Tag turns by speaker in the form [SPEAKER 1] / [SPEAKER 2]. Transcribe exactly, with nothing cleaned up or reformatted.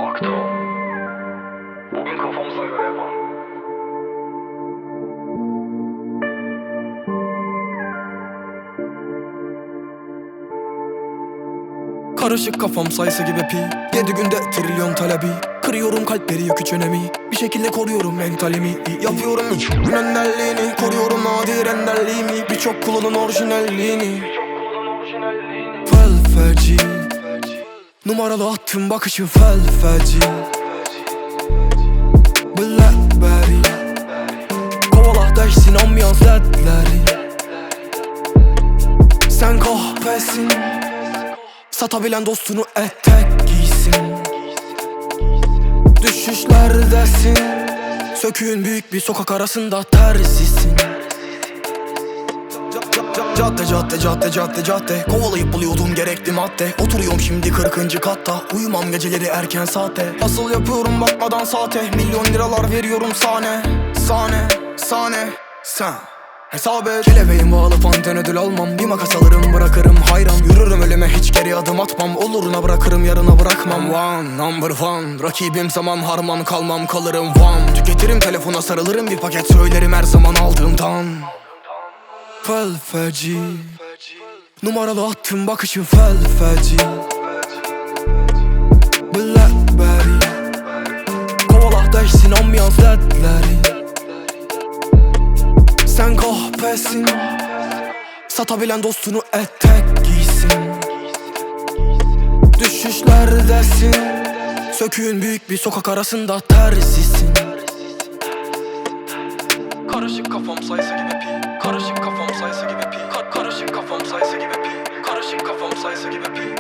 [SPEAKER 1] Akto. Bugün kafamıza göre var.
[SPEAKER 2] Karışık kafam sayısı gibi pi. Yedi günde trilyon talebi. Kırıyorum kalpleri yok hiç önemi. Bir şekilde koruyorum mentalimi. Yapıyorum hiç önderliğini. Koruyorum nadir enderliğimi. Birçok kulunun orijinalliğini. Fel feci. Numaralı attım bakışı fel feci. Blackberry. Kovala değişsin ambiyans ledleri. Sen kahpesin. Satabilen dostunu etek giysin. Düşüşlerdesin. Söküğün büyük bir sokak arasında terzisin. Cadde cadde cadde cadde cadde. Kovalayıp buluyordum gerekli madde. Oturuyorum şimdi kırkıncı katta. Uyumam geceleri erken saatte. Asıl yapıyorum bakmadan saate. Milyon liralar veriyorum sahne. Sahne sahne sen hesap et. Kelebeğim bağlı fanten ödül almam. Bir makas alırım bırakırım hayran. Yürürüm ölüme hiç geri adım atmam. Oluruna bırakırım yarına bırakmam. One number one. Rakibim zaman harman kalmam kalırım one. Tüketirim telefona sarılırım bir paket söylerim her zaman aldığımdan. Fel feci. Numaralı attım bakışı fel feci. Blackberry. Kovala değişsin ambiyans ledleri. Sen kahpesin. Satabilen dostunu etek giysin. Düşüşlerdesin. Söküğün büyük bir sokak arasında terzisin. Karışık kafam sayısı gibi pi. Karışık kafam sayısı gibi pi. Ka karışık kafam sayısı gibi pi. Karışık kafam sayısı gibi pi.